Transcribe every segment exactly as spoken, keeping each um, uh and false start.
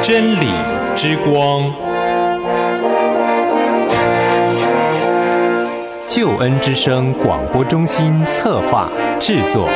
真理之光，救恩之声广播中心策划制作。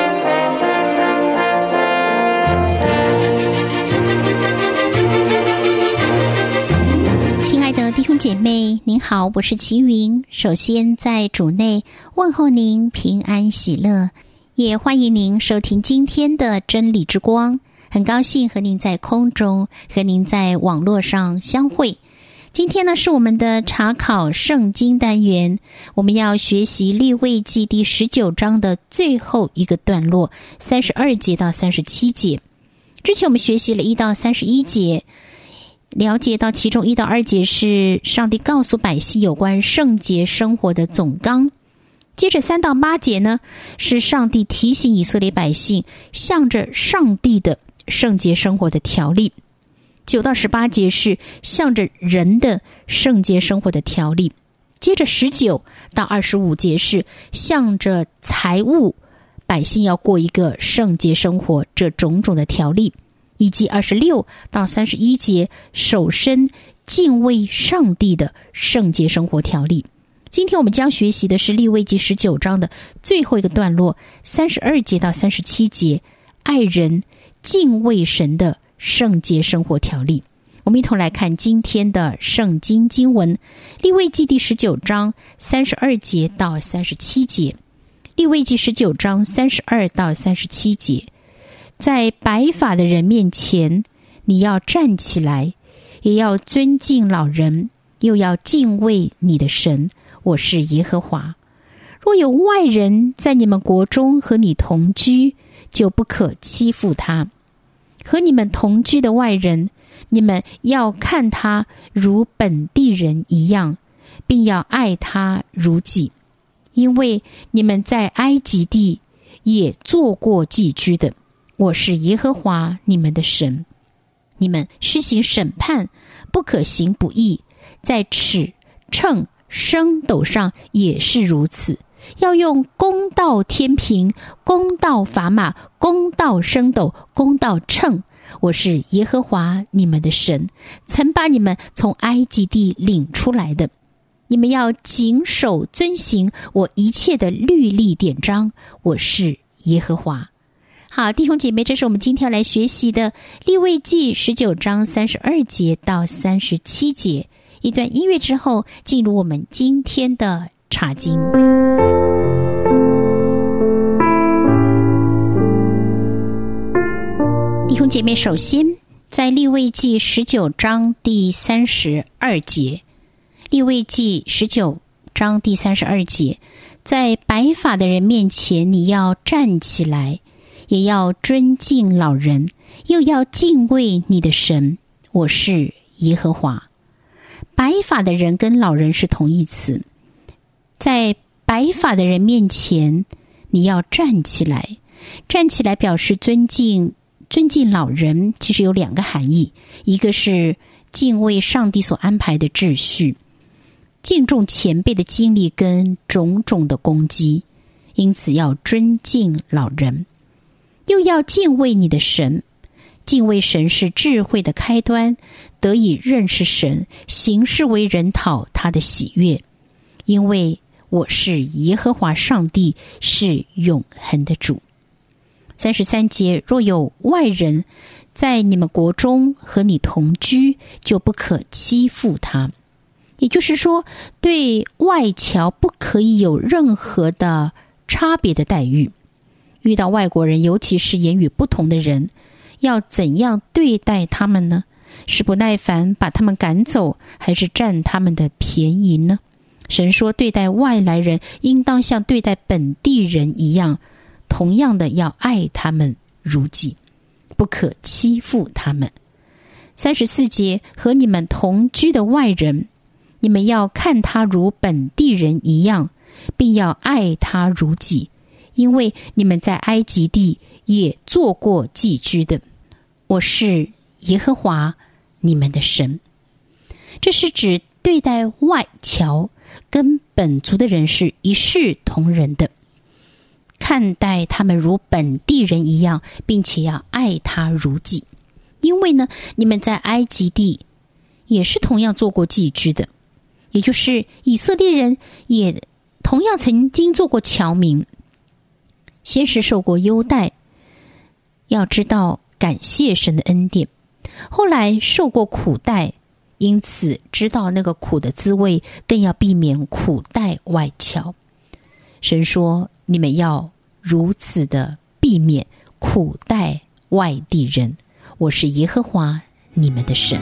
亲爱的弟兄姐妹，您好，我是齐云。首先在主内问候您平安喜乐，也欢迎您收听今天的真理之光。很高兴和您在空中，和您在网络上相会。今天呢，是我们的查考圣经单元，我们要学习利未记第十九章的最后一个段落，三十二节到三十七节。之前我们学习了一到三十一节，了解到其中一到二节是上帝告诉百姓有关圣洁生活的总纲。接着三到八节呢，是上帝提醒以色列百姓向着上帝的圣洁生活的条例。九到十八节是向着人的圣洁生活的条例。接着十九到二十五节是向着财物百姓要过一个圣洁生活这种种的条例，以及二十六到三十一节守身敬畏上帝的圣洁生活条例。今天我们将学习的是利未记十九章的最后一个段落，三十二节到三十七节爱人敬畏神的圣洁生活条例。我们一同来看今天的圣经经文，利未记第十九章三十二节到三十七节。利未记十九章三十二到三十七节，在白发的人面前，你要站起来，也要尊敬老人，又要敬畏你的神，我是耶和华。若有外人在你们国中和你同居，就不可欺负他。和你们同居的外人，你们要看他如本地人一样，并要爱他如己。因为你们在埃及地也做过寄居的，我是耶和华你们的神。你们施行审判，不可行不义，在尺、秤、升斗上也是如此，要用公道天平，公道砝码，公道升斗，公道秤。我是耶和华你们的神，曾把你们从埃及地领出来的。你们要谨守遵行我一切的律例典章，我是耶和华。好，弟兄姐妹，这是我们今天要来学习的利未记十九章三十二节到三十七节。一段音乐之后，进入我们今天的查经。弟兄姐妹，首先在利未记十九章第三十二节，利未记十九章第三十二节，在白发的人面前，你要站起来，也要尊敬老人，又要敬畏你的神，我是耶和华。白发的人跟老人是同义词，在白发的人面前，你要站起来。站起来表示尊敬尊敬老人，其实有两个含义，一个是敬畏上帝所安排的秩序，敬重前辈的经历跟种种的功绩，因此要尊敬老人。又要敬畏你的神，敬畏神是智慧的开端，得以认识神，行事为人讨他的喜悦。因为我是耶和华上帝，是永恒的主。三十三节，若有外人在你们国中和你同居，就不可欺负他。也就是说，对外侨不可以有任何的差别的待遇。遇到外国人，尤其是言语不同的人，要怎样对待他们呢？是不耐烦把他们赶走，还是占他们的便宜呢？神说，对待外来人应当像对待本地人一样，同样的要爱他们如己，不可欺负他们。三十四节，和你们同居的外人，你们要看他如本地人一样，并要爱他如己。因为你们在埃及地也做过寄居的，我是耶和华你们的神。这是指对待外侨跟本族的人是一视同仁的，看待他们如本地人一样，并且要爱他如己。 因为呢，你们在埃及地也是同样做过寄居的，也就是以色列人也同样曾经做过侨民，先是受过优待，要知道感谢神的恩典，后来受过苦待，因此知道那个苦的滋味，更要避免苦待外侨。神说，你们要如此的避免苦待外地人，我是耶和华你们的神。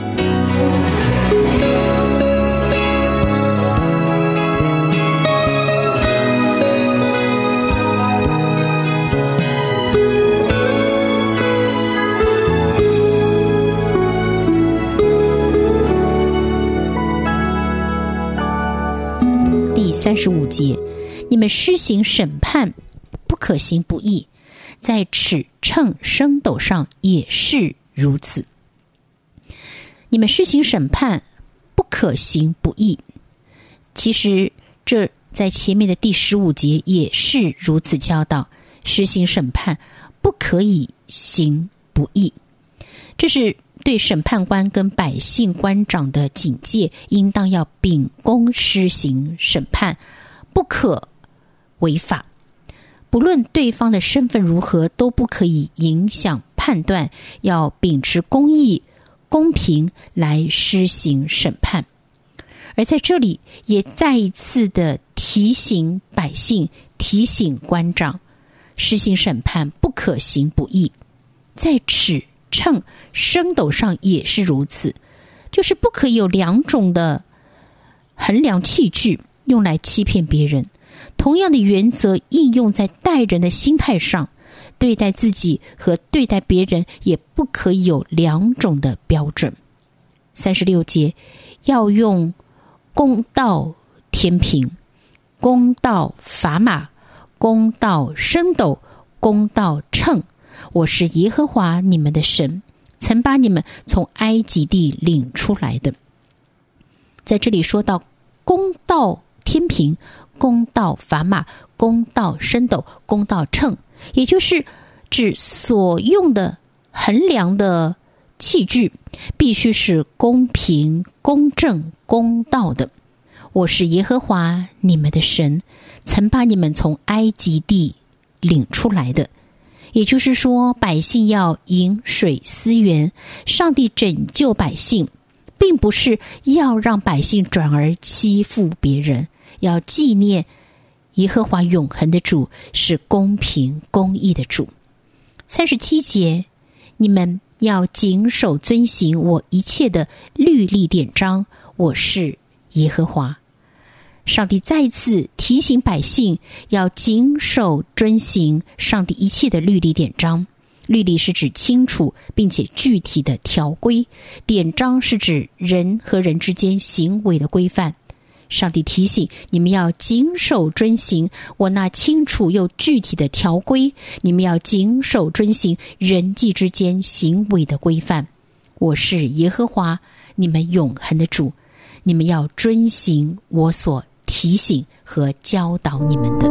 第三十五节，你们施行审判，不可行不义，在尺秤升斗上也是如此。你们施行审判，不可行不义。其实这在前面的第十五节也是如此教导，施行审判不可以行不义。这是对审判官跟百姓官长的警戒，应当要秉公施行审判，不可违法。不论对方的身份如何，都不可以影响判断，要秉持公义、公平来施行审判。而在这里也再一次的提醒百姓，提醒官长，施行审判不可行不义，在尺秤升斗上也是如此，就是不可以有两种的衡量器具用来欺骗别人。同样的原则应用在待人的心态上，对待自己和对待别人也不可以有两种的标准。三十六节，要用公道天平、公道砝码、公道升斗、公道秤，我是耶和华你们的神，曾把你们从埃及地领出来的。在这里说到公道天平、公道砝码、公道升斗、公道秤，也就是指所用的衡量的器具必须是公平、公正、公道的。我是耶和华你们的神，曾把你们从埃及地领出来的。也就是说，百姓要饮水思源，上帝拯救百姓，并不是要让百姓转而欺负别人，要纪念耶和华永恒的主是公平公义的主。三十七节，你们要谨守遵行我一切的律例典章，我是耶和华。上帝再次提醒百姓要谨守遵行上帝一切的律例典章。律例是指清楚并且具体的条规，典章是指人和人之间行为的规范。上帝提醒你们要谨守遵行我那清楚又具体的条规，你们要谨守遵行人际之间行为的规范。我是耶和华你们永恒的主，你们要遵行我所提醒和教导你们的。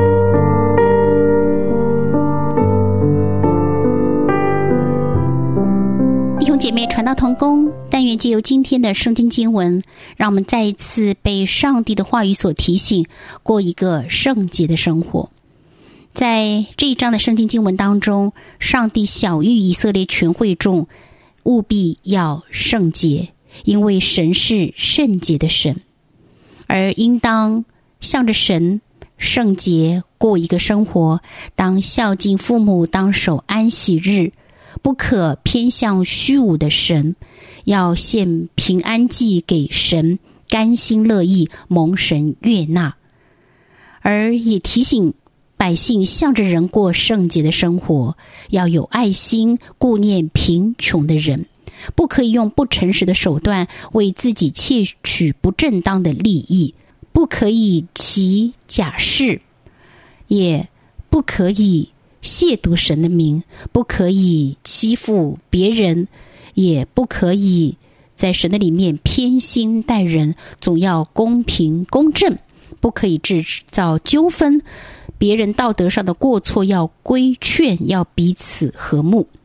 弟兄姐妹，传道同工，但愿借由今天的圣经经文，让我们再一次被上帝的话语所提醒，过一个圣洁的生活。在这一章的圣经经文当中，上帝晓谕以色列全会众，务必要圣洁，因为神是圣洁的神，而应当向着神圣洁过一个生活，当孝敬父母，当守安息日，不可偏向虚无的神，要献平安祭给神，甘心乐意蒙神悦纳。而也提醒百姓向着人过圣洁的生活，要有爱心，顾念贫穷的人，不可以用不诚实的手段为自己窃取不正当的利益，不可以起假誓，也不可以亵渎神的名，不可以欺负别人，也不可以在神的里面偏心待人，总要公平公正，不可以制造纠纷，别人道德上的过错要规劝，要彼此和睦。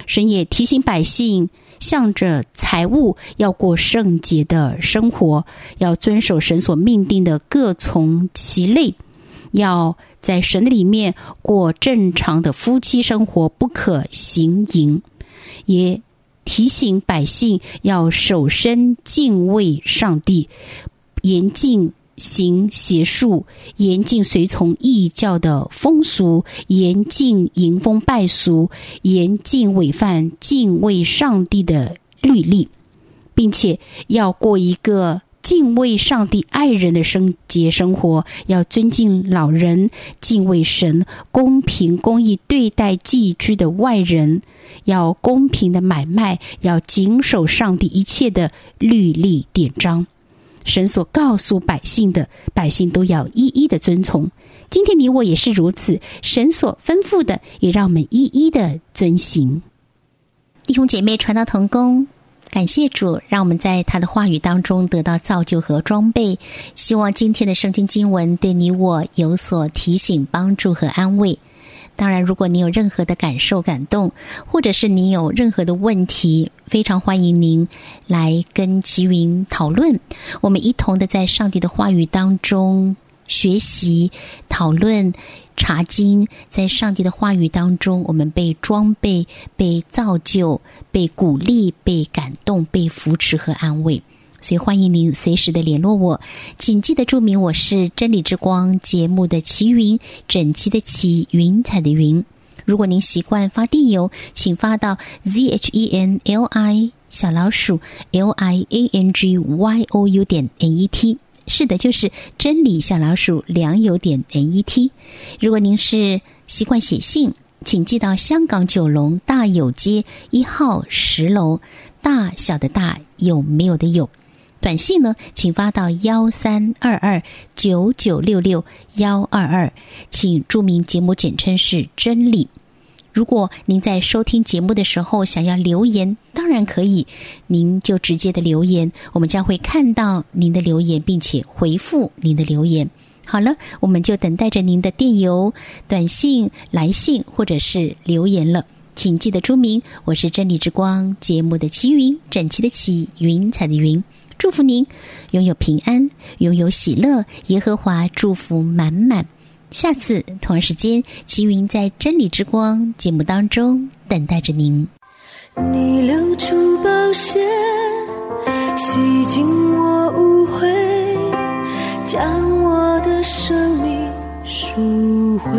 神也提醒百姓，向着财物要过圣洁的生活，要遵守神所命定的各从其类，要在神的里面过正常的夫妻生活，不可行淫。也提醒百姓要守身敬畏上帝，严禁行邪术，严禁随从异教的风俗，严禁迎风败俗，严禁违反敬畏上帝的律例，并且要过一个敬畏上帝爱人的圣洁生活，要尊敬老人，敬畏神，公平公义对待寄居的外人，要公平的买卖，要谨守上帝一切的律例典章。神所告诉百姓的，百姓都要一一的遵从。今天你我也是如此，神所吩咐的，也让我们一一的遵行。弟兄姐妹，传道同工，感谢主，让我们在他的话语当中得到造就和装备。希望今天的圣经经文对你我有所提醒、帮助和安慰。当然，如果你有任何的感受、感动，或者是你有任何的问题，非常欢迎您来跟齐云讨论。我们一同的在上帝的话语当中学习、讨论、查经，在上帝的话语当中，我们被装备、被造就、被鼓励、被感动、被扶持和安慰。所以欢迎您随时的联络我，请记得注明我是真理之光节目的齐云，整齐的齐，云彩的云。如果您习惯发电邮，请发到 z h e n l i 小老鼠 l i a n g y o u 点 n e t， 是的，就是真理小老鼠良友点 n e t。 如果您是习惯写信，请寄到香港九龙大有街一号十楼，大小的大，有没有的有。短信呢，请发到幺三二二九九六六幺二二，请注明节目简称是真理。如果您在收听节目的时候想要留言，当然可以，您就直接的留言，我们将会看到您的留言，并且回复您的留言。好了，我们就等待着您的电邮、短信、来信或者是留言了。请记得注明我是真理之光节目的齐云，整齐的齐，云彩的云。祝福您拥有平安，拥有喜乐，耶和华祝福满满。下次同样时间，齐云在真理之光节目当中等待着您。 你流出宝血，洗净我污秽，将我的生命赎回。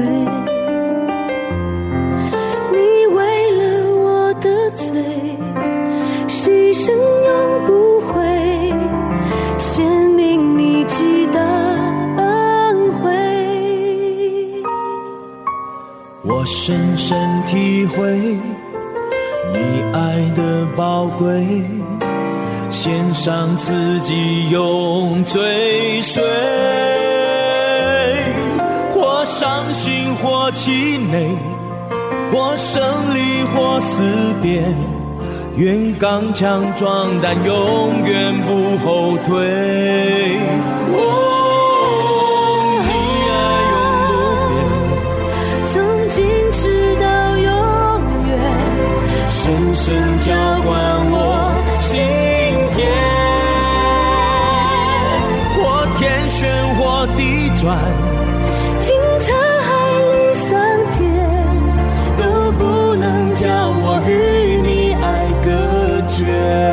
你为了我的罪牺牲永不悔，显明你极大恩惠。 我深深体会你爱的宝贵，献上自己永追随，或伤心或气馁，或胜利或思辨，愿刚强壮胆，永远不后退。哦，你爱永不变， 从今直到永远， 深深浇灌我心田。或天旋或地转， 经沧海里桑田， 都不能叫我与你爱隔绝。